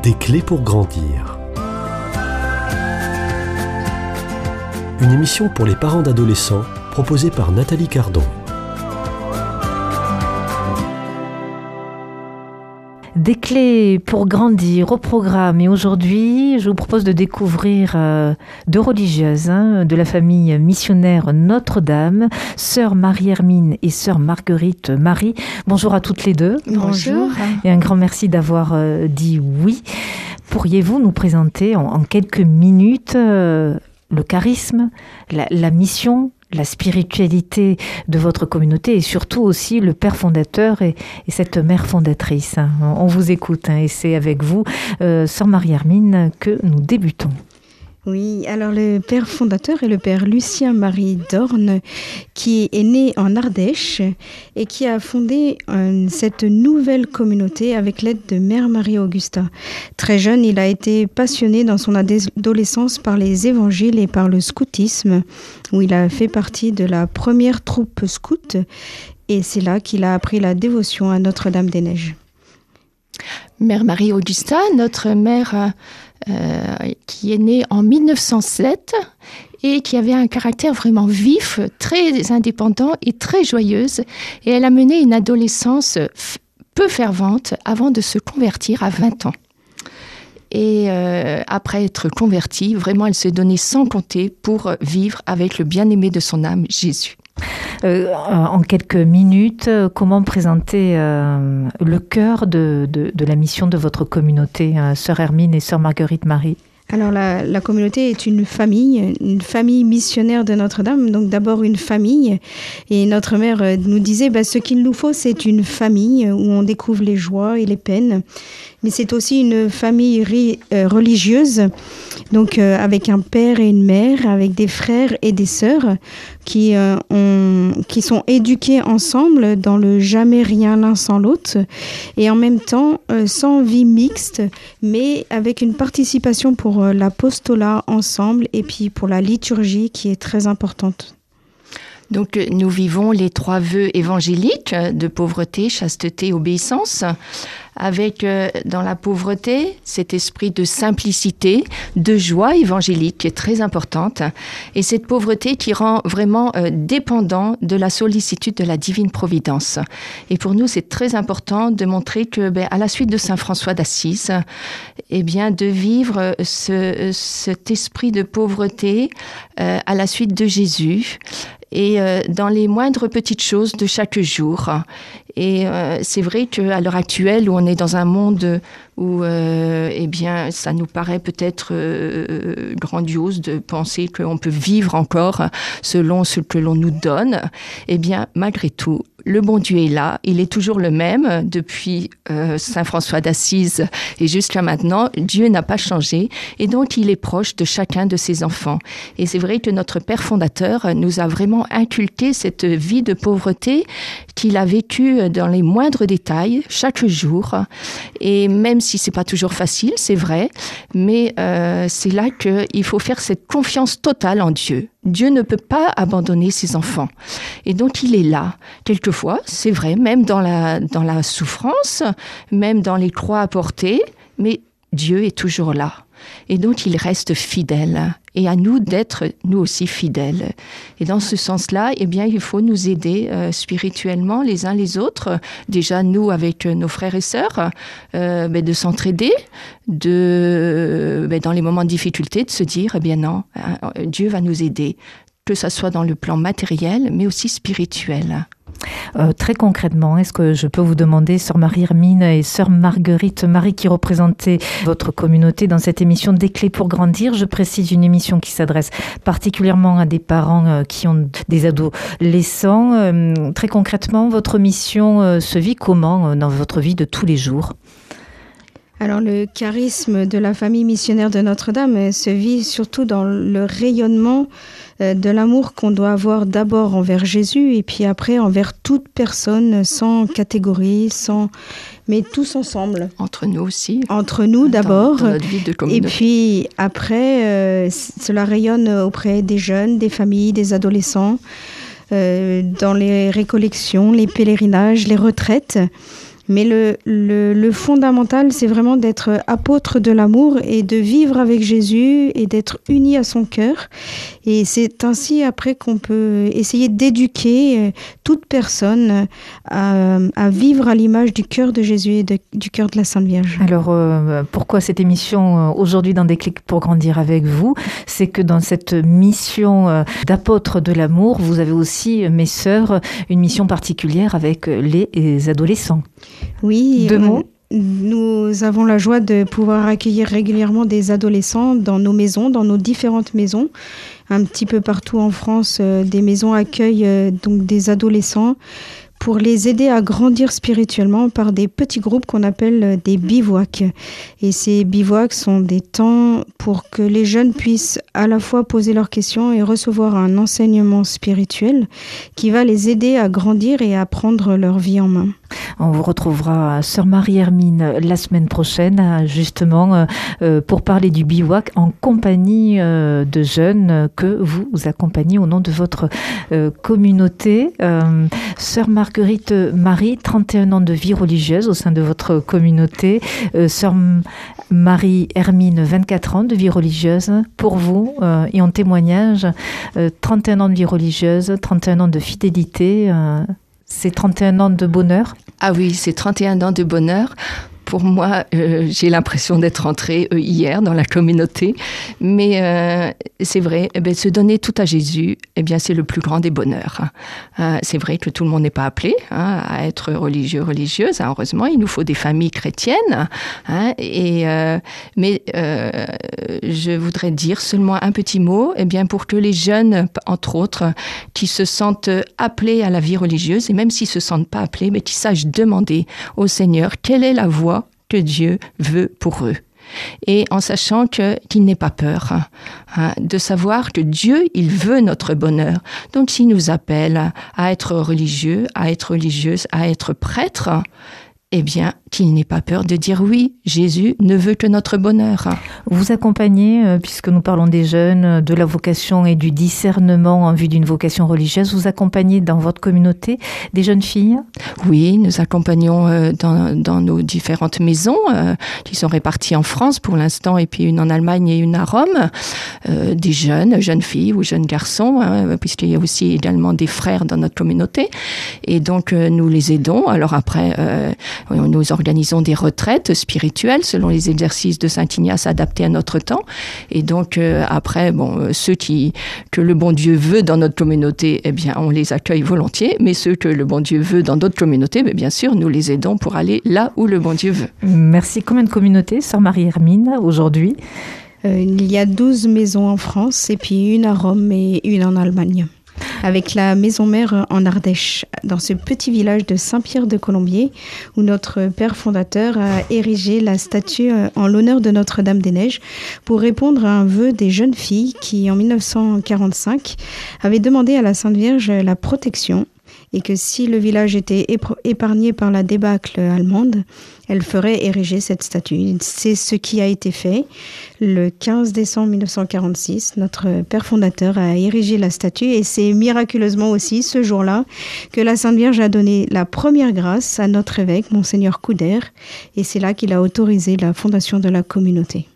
Des clés pour grandir. Une émission pour les parents d'adolescents proposée par Nathalie Cardon. Des clés pour grandir au programme. Et aujourd'hui, je vous propose de découvrir deux religieuses de la famille missionnaire Notre-Dame, sœur Marie-Hermine et sœur Marguerite Marie. Bonjour à toutes les deux. Bonjour. Et un grand merci d'avoir dit oui. Pourriez-vous nous présenter en quelques minutes le charisme, la mission, la spiritualité de votre communauté et surtout aussi le père fondateur et cette mère fondatrice. On vous écoute et c'est avec vous, sœur Marie-Hermine, que nous débutons. Oui, alors le père fondateur est le père Lucien-Marie Dorn, qui est né en Ardèche et qui a fondé cette nouvelle communauté avec l'aide de Mère Marie-Augusta. Très jeune, il a été passionné dans son adolescence par les évangiles et par le scoutisme, où il a fait partie de la première troupe scout, et c'est là qu'il a appris la dévotion à Notre-Dame-des-Neiges. Mère Marie-Augusta, notre mère qui est née en 1907 et qui avait un caractère vraiment vif, très indépendant et très joyeuse. Et elle a mené une adolescence peu fervente avant de se convertir à 20 ans. Et après être convertie, vraiment elle s'est donnée sans compter pour vivre avec le bien-aimé de son âme, Jésus. En quelques minutes, comment présenter le cœur de la mission de votre communauté, sœur Hermine et sœur Marguerite Marie? Alors la communauté est une famille missionnaire de Notre-Dame, donc d'abord une famille. Et notre mère nous disait, ce qu'il nous faut, c'est une famille où on découvre les joies et les peines. Mais c'est aussi une famille religieuse, donc avec un père et une mère, avec des frères et des sœurs qui sont éduqués ensemble dans le jamais rien l'un sans l'autre, et en même temps sans vie mixte, mais avec une participation pour l'apostolat ensemble et puis pour la liturgie qui est très importante. Donc, nous vivons les 3 vœux évangéliques de pauvreté, chasteté, obéissance, avec dans la pauvreté cet esprit de simplicité, de joie évangélique qui est très importante, et cette pauvreté qui rend vraiment dépendant de la sollicitude de la divine providence. Et pour nous, c'est très important de montrer que, à la suite de Saint François d'Assise, de vivre cet esprit de pauvreté à la suite de Jésus, et dans les moindres petites choses de chaque jour. Et c'est vrai qu'à l'heure actuelle, où on est dans un monde où ça nous paraît peut-être grandiose de penser qu'on peut vivre encore selon ce que l'on nous donne, malgré tout, le bon Dieu est là, il est toujours le même depuis Saint François d'Assise et jusqu'à maintenant. Dieu n'a pas changé et donc il est proche de chacun de ses enfants. Et c'est vrai que notre Père fondateur nous a vraiment inculqué cette vie de pauvreté qu'il a vécue dans les moindres détails chaque jour. Et même si c'est pas toujours facile, c'est vrai, mais c'est là qu'il faut faire cette confiance totale en Dieu. Dieu ne peut pas abandonner ses enfants. Et donc, il est là. Quelquefois, c'est vrai, même dans la souffrance, même dans les croix à porter, mais Dieu est toujours là. Et donc, il reste fidèle. Et à nous d'être, nous aussi, fidèles. Et dans ce sens-là, il faut nous aider spirituellement les uns les autres. Déjà, nous, avec nos frères et sœurs, de s'entraider, dans les moments de difficulté, de se dire, non, Dieu va nous aider, que ça soit dans le plan matériel, mais aussi spirituel. Très concrètement, est-ce que je peux vous demander, sœur Marie-Hermine et sœur Marguerite Marie, qui représentez votre communauté dans cette émission Des clés pour grandir, je précise une émission qui s'adresse particulièrement à des parents qui ont des adolescents. Très concrètement, votre mission se vit comment dans votre vie de tous les jours ? Alors le charisme de la famille missionnaire de Notre-Dame se vit surtout dans le rayonnement de l'amour qu'on doit avoir d'abord envers Jésus et puis après envers toute personne, sans catégorie, mais tous ensemble. Entre nous aussi. Entre nous d'abord. Dans notre vie de communauté. Et puis après, cela rayonne auprès des jeunes, des familles, des adolescents, dans les récollections, les pèlerinages, les retraites. Mais le fondamental, c'est vraiment d'être apôtre de l'amour et de vivre avec Jésus et d'être uni à son cœur. Et c'est ainsi après qu'on peut essayer d'éduquer toute personne à vivre à l'image du cœur de Jésus et du cœur de la Sainte Vierge. Alors, pourquoi cette émission aujourd'hui dans Déclic pour grandir avec vous? C'est que dans cette mission d'apôtre de l'amour, vous avez aussi, mes sœurs, une mission particulière avec les adolescents. Oui. Deux mots. Nous avons la joie de pouvoir accueillir régulièrement des adolescents dans nos maisons, dans nos différentes maisons. Un petit peu partout en France, des maisons accueillent donc des adolescents pour les aider à grandir spirituellement par des petits groupes qu'on appelle des bivouacs. Et ces bivouacs sont des temps pour que les jeunes puissent à la fois poser leurs questions et recevoir un enseignement spirituel qui va les aider à grandir et à prendre leur vie en main. On vous retrouvera Sœur Marie-Hermine la semaine prochaine, justement, pour parler du bivouac en compagnie de jeunes que vous accompagnez au nom de votre communauté. Sœur Marguerite Marie, 31 ans de vie religieuse au sein de votre communauté. Sœur Marie-Hermine, 24 ans de vie religieuse. Pour vous, et en témoignage, 31 ans de vie religieuse, 31 ans de fidélité. C'est 31 ans de bonheur? Ah oui, c'est 31 ans de bonheur. Pour moi, j'ai l'impression d'être entrée hier dans la communauté. Mais c'est vrai, se donner tout à Jésus, c'est le plus grand des bonheurs. C'est vrai que tout le monde n'est pas appelé à être religieux, religieuse. Heureusement, il nous faut des familles chrétiennes. Mais je voudrais dire seulement un petit mot, pour que les jeunes, entre autres, qui se sentent appelés à la vie religieuse, et même s'ils ne se sentent pas appelés, mais qui sachent demander au Seigneur quelle est la voie que Dieu veut pour eux. Et en sachant qu'il n'ait pas peur, de savoir que Dieu, il veut notre bonheur. Donc s'il nous appelle à être religieux, à être religieuse, à être prêtre, qu'il n'ait pas peur de dire oui, Jésus ne veut que notre bonheur. Vous accompagnez, puisque nous parlons des jeunes, de la vocation et du discernement en vue d'une vocation religieuse, vous accompagnez dans votre communauté des jeunes filles? Oui, nous accompagnons dans nos différentes maisons qui sont réparties en France pour l'instant, et puis une en Allemagne et une à Rome, des jeunes filles ou jeunes garçons, puisqu'il y a aussi également des frères dans notre communauté. Et donc, nous les aidons. Alors après, nous organisons des retraites spirituelles selon les exercices de Saint Ignace adaptés à notre temps. Et donc, après, ceux que le bon Dieu veut dans notre communauté, on les accueille volontiers. Mais ceux que le bon Dieu veut dans d'autres communautés, bien sûr, nous les aidons pour aller là où le bon Dieu veut. Merci. Combien de communautés, Sœur Marie-Hermine, aujourd'hui? Il y a 12 maisons en France, et puis une à Rome et une en Allemagne. Avec la maison mère en Ardèche, dans ce petit village de Saint-Pierre-de-Colombier, où notre père fondateur a érigé la statue en l'honneur de Notre-Dame-des-Neiges pour répondre à un vœu des jeunes filles qui, en 1945, avaient demandé à la Sainte Vierge la protection, et que si le village était épargné par la débâcle allemande, elle ferait ériger cette statue. C'est ce qui a été fait. Le 15 décembre 1946, notre père fondateur a érigé la statue, et c'est miraculeusement aussi ce jour-là que la Sainte Vierge a donné la première grâce à notre évêque, Monseigneur Couder, et c'est là qu'il a autorisé la fondation de la communauté.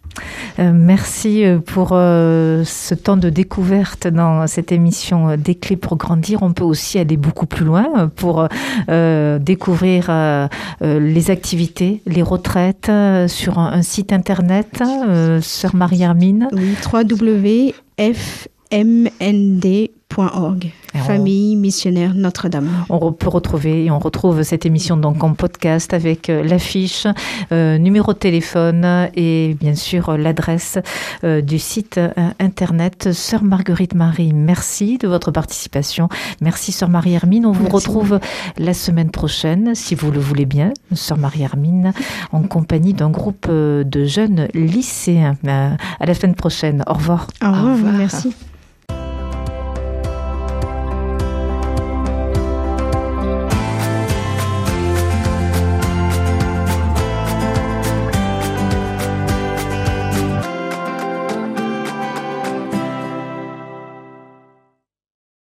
Merci pour ce temps de découverte dans cette émission Des clés pour grandir. On peut aussi aller beaucoup plus loin pour découvrir les activités, les retraites sur un site internet, Sœur Marie-Hermine. Oui, www.fmnd.org. Famille missionnaire Notre-Dame. On peut retrouver et on retrouve cette émission donc en podcast avec l'affiche, numéro de téléphone et bien sûr l'adresse du site internet. Sœur Marguerite Marie, merci de votre participation. Merci Sœur Marie-Hermine. On vous retrouve la semaine prochaine, si vous le voulez bien, Sœur Marie-Hermine, en compagnie d'un groupe de jeunes lycéens. À la semaine prochaine. Au revoir. Au revoir. Merci.